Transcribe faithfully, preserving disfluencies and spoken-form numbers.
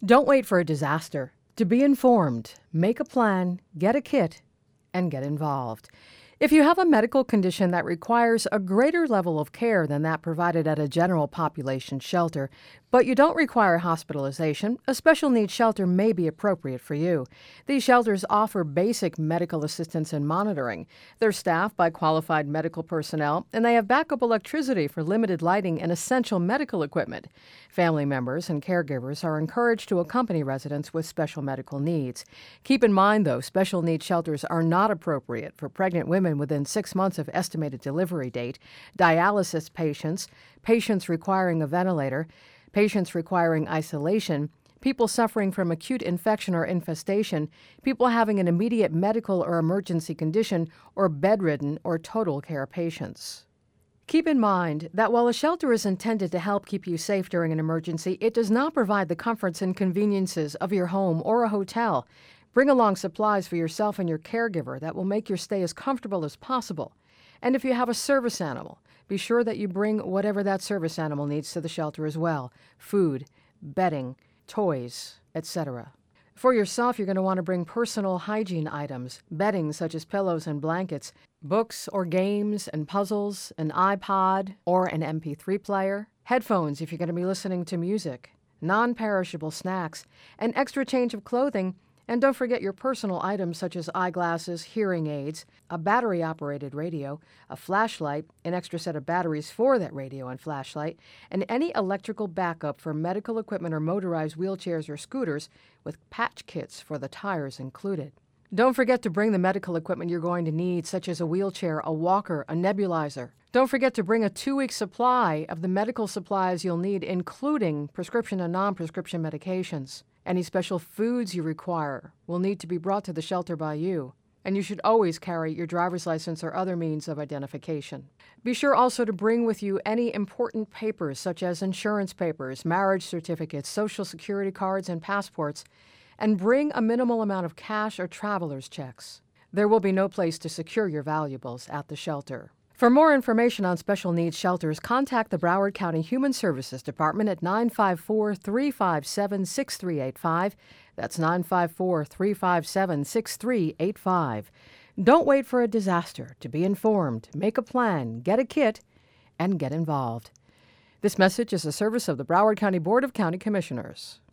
Don't wait for a disaster. To be informed, make a plan, get a kit, and get involved. If you have a medical condition that requires a greater level of care than that provided at a general population shelter, but you don't require hospitalization, a special needs shelter may be appropriate for you. These shelters offer basic medical assistance and monitoring. They're staffed by qualified medical personnel, and they have backup electricity for limited lighting and essential medical equipment. Family members and caregivers are encouraged to accompany residents with special medical needs. Keep in mind, though, special needs shelters are not appropriate for pregnant women within six months of estimated delivery date, dialysis patients, patients requiring a ventilator, patients requiring isolation, people suffering from acute infection or infestation, people having an immediate medical or emergency condition, or bedridden or total care patients. Keep in mind that while a shelter is intended to help keep you safe during an emergency, it does not provide the comforts and conveniences of your home or a hotel. Bring along supplies for yourself and your caregiver that will make your stay as comfortable as possible. And if you have a service animal, be sure that you bring whatever that service animal needs to the shelter as well: food, bedding, toys, et cetera. For yourself, you're going to want to bring personal hygiene items, bedding such as pillows and blankets, books or games and puzzles, an iPod or an M P three player, headphones if you're going to be listening to music, non-perishable snacks, an extra change of clothing, and don't forget your personal items such as eyeglasses, hearing aids, a battery-operated radio, a flashlight, an extra set of batteries for that radio and flashlight, and any electrical backup for medical equipment or motorized wheelchairs or scooters with patch kits for the tires included. Don't forget to bring the medical equipment you're going to need, such as a wheelchair, a walker, a nebulizer. Don't forget to bring a two-week supply of the medical supplies you'll need, including prescription and non-prescription medications. Any special foods you require will need to be brought to the shelter by you, and you should always carry your driver's license or other means of identification. Be sure also to bring with you any important papers such as insurance papers, marriage certificates, social security cards, and passports, and bring a minimal amount of cash or traveler's checks. There will be no place to secure your valuables at the shelter. For more information on special needs shelters, contact the Broward County Human Services Department at nine five four, three five seven, six three eight five. That's nine five four, three five seven, six three eight five. Don't wait for a disaster. To be informed, make a plan, get a kit, and get involved. This message is a service of the Broward County Board of County Commissioners.